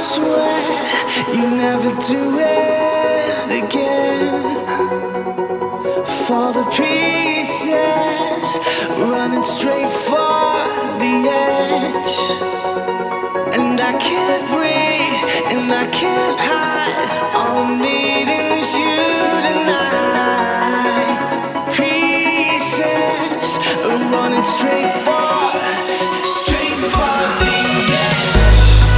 swear you never do it again. Fall to pieces, running straight for the edge. And I can't breathe, and I can't hide. All I'm needing is you tonight. Pieces, running straight for the edge.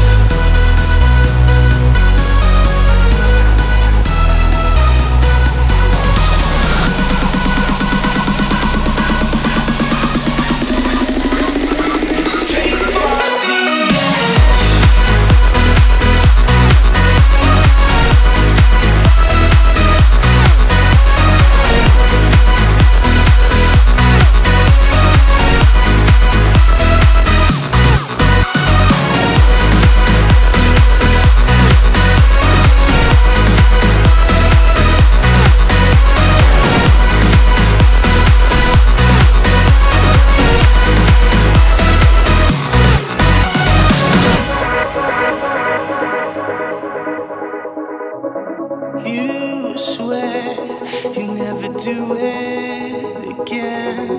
You swear you never do it again.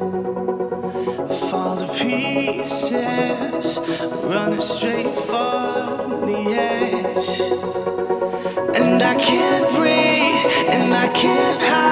Fall to pieces, running straight for the edge. And I can't breathe, and I can't hide.